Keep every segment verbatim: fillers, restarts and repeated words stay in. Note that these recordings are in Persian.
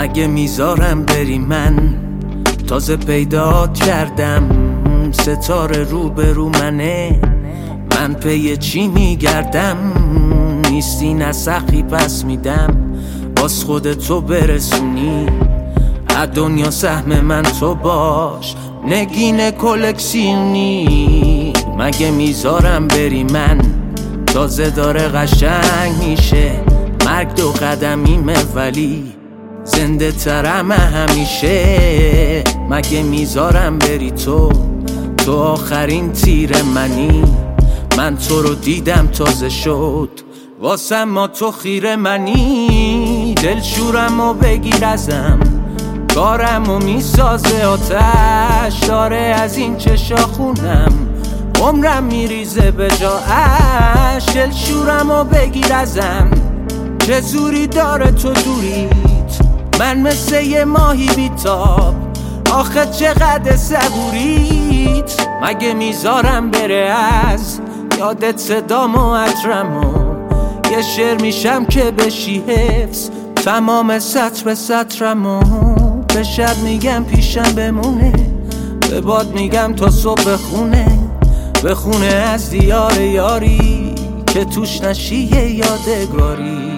مگه میذارم بری؟ من تازه پیدات کردم، ستاره رو به رو منه، من پی چی میگردم؟ نیستی نسخی پس میدم، باز خودتو برسونی از دنیا سهم من تو باش، نگین کلکسیونی. مگه میذارم بری؟ من تازه داره قشنگ میشه، مرگ دو قدمیمه ولی زنده ترم همیشه. مگه میذارم بری؟ تو تو آخرین تیر منی، من تو رو دیدم تازه شد واسم ما تو خیره منی. دلشورم و بگیر ازم، کارم و میسازه آتش داره از این چشا خونم، عمرم میریزه به جا اش. دلشورم و بگیر ازم، چه زوری داره تو دوریت، من مثل یه ماهی بیتاب، آخه چقدر صبوریت. مگه میذارم بره از یادت صدام و عطرمو، یه شعر میشم که بشی حفظ تمام سطر به سطرمو. به شب میگم پیشم بمونه، به باد میگم تا صبح بخونه، بخونه از دیار یاری که توش نشی یه یادگاری.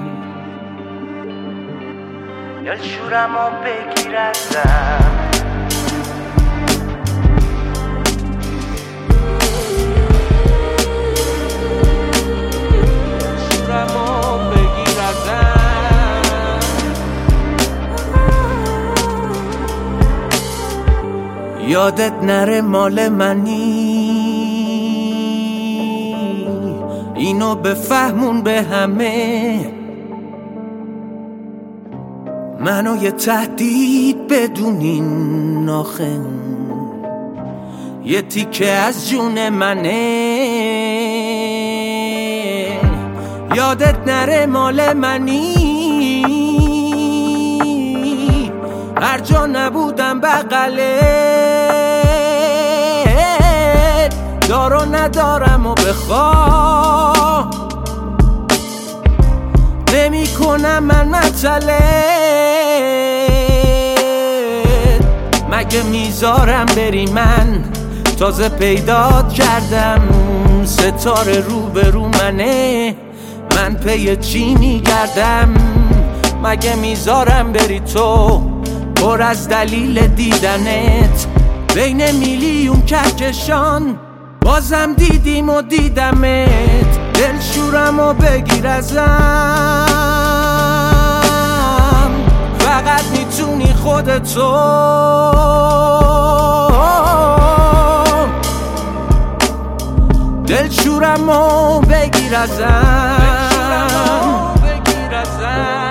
دلشورم و بگیر ازم، دلشورم و بگیر ازم. یادت نره مال منی، اینو بفهمون به همه، منو یه تهدید بدونین آخه، یه تیکه از جون منه. یادت نره مال منی، هر جا نبودم بغلت، دار و ندارم و بخواه نمی کنم من مطلت. مگه میذارم بری؟ من تازه پیدات کردم، ستاره رو به رو منه، من پی چی میگردم؟ مگه میذارم بری؟ تو پر از دلیل دیدنت، بین میلیون کهکشان بازم دیدیم و دیدمت. دلشورم و بگیر ازم، فقط میتونی خودتو. دلشورم و بگیر ازم، دلشورم و بگیر ازم.